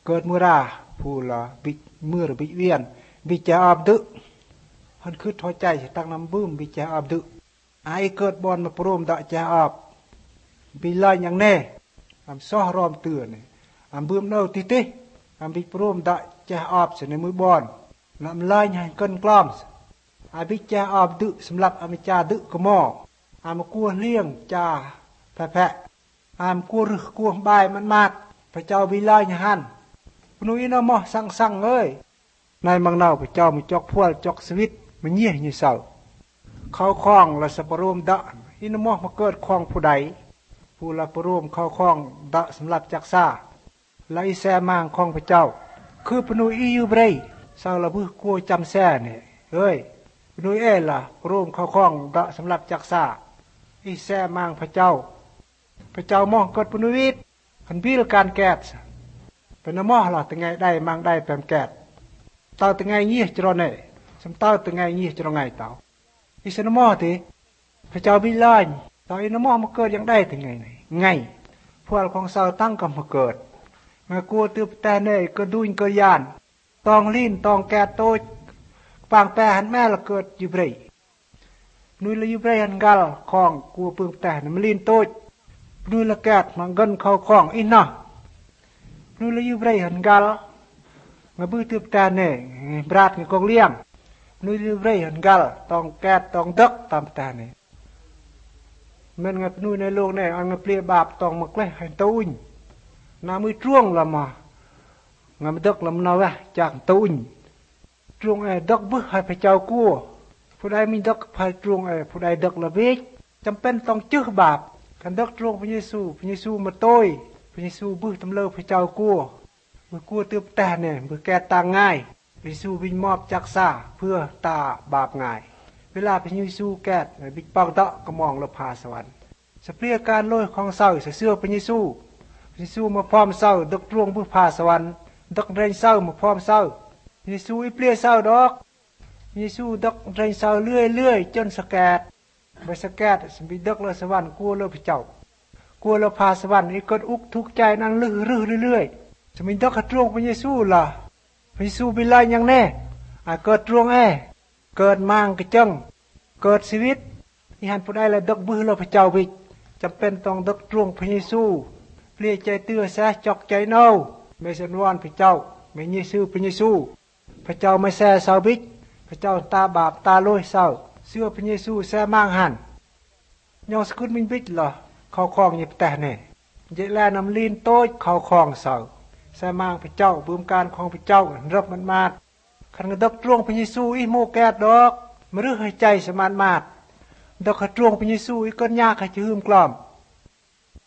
เกิดมือราผู้ละบิมือหรือบิเวียนบิจะอาบดึฮันคือทอใจตั้งน้ำบื้มบิจะอาบดึไอเกิดบอลมาปรมดะจะอาบบิลายอย่างแน่อำซ้อรอมเตือนอำบื้มเน่าติติอำบิปรมดะจะอาบเสนมือบอลน้ำลายให้กันกล้อมอาบิจะอาบดึสำหรับอเมจาดึกมออามกัวเลี้ยงจ่าแผะอามกัวรึกัวใบมันมากพระเจ้าบิลายหันปนุยนมอสั่งเอ้ยนายมังนาวพระเจ้ามีจอกพวลจอกสวิตมันเยี่ยอยู่เศร้าเข้าคล้องและสปรมดะอินมอมาเกิดคล้องผู้ใดผู้ละปรมเข้าคล้องดะสำหรับจักษาและอิแซมางคล้องพระเจ้าคือปนุยอยู่เบรเศร้าละเพื่อกัวจำแซ่เนี่ยเอ้ยปนุยล่ะปรมเข้าคล้องดะสำหรับจักษาอิแซมางพระเจ้ามองเกิดปนุยหันบิลการแกดเป็นนมอหล่ะตั้งไงได้มังได้แปมแกดเต่าตั้งไงยี่จรเนี่ยสมเต่าตั้งไงยี่จรไงเต่าอิสนมอทีพระเจ้าบิลายต่ออินมอมาเกิดยังได้ตั้งไงไงพวกของเสาตั้งกำมาเกิดมากลัวตืบแต่เนยก็ดุนก็ยานตองลิ้นตองแกดโตปางแปรหันแม่ละเกิดอยู่เบรนุยละอยู่เบรหันกัลของกลัวปึงแต่มันลิ้นโตนุยละแกดมันเงินเข้าของอินนะนุลยูเบรหันกัลงบื้อตืบตาเน่บราดงกองเลี้ยงนุลยูเบรหันกัลตองแกดตองดักตามตาเน่มันงับนุยในโลกเน่อันงับเปลี่ยบาปตองมักเล่ให้ตุ้ยน้ำมือจ้วงละมางับดักละมันเอาไว้จากตุ้ยจ้วงดักบื้อให้พระเจ้ากู้ผู้ใดมีดักพายจ้วงผู้ใดดักละเวกจำเป็นต้องจื้อบาปกันดักจ้วงพระเยซูมาโต้พระเยซูบื้อตำเลิพระเจ้ากู้มือกู้ตืบแต่เนี่ยมือแกตาง่ายพระเยซูวิญมอบจักษาเพื่อตาบาปง่ายเวลาพระเยซูแกดบิดปากดะก็มองละพาสวรรค์สเปรียการโลยของเศร้าเสื้อพระเยซูมาพร้อมเศร้าดักตรวงเพื่อพาสวรรค์ดักเรนเศร้ามาพร้อมเศร้าพระเยซูอีเปลี่ยเศร้าดอกพระเยซูดักเรนเศร้าเรื่อยจนสแกดไปสแกดสมบิดักเลยสวรรค์กู้เลยพระเจ้ากลัวเราพาสวรรค์อีกกดอุกทุกใจนั่งลื้อเรื่อยจะมีดักกระตรวงพระเยซูล่ะพระเยซูเป็นไรยังแน่เกิดตรวงเกิดมางกระจังเกิดชีวิตที่หันผู้ใดละดักบื้อเราพระเจ้าบิจำเป็นต้องดักตรวงพระเยซูเปลี่ยใจเตื้อแสจอกใจเน่าไม่สันวานพระเจ้าไม่เยซูพระเยซูพระเจ้าไม่แซ่เศร้าบิพระเจ้าตาบาปตาโลยเศร้าเสื้อพระเยซูแซ่มางหันยองสกุลมินบิล่ะเขาคลองยิบแต่เนี่ยเจแลนำลีนโต้เขาคลองเสาแสมางพระเจ้าบืมการของพระเจ้ารับมันมาดขันกระดักตรวงพระเยซูอีโมแกดดอกมาเรื่องให้ใจสมานมาดดักกระตรวงพระเยซูอีก้นยากให้จืมกล่อม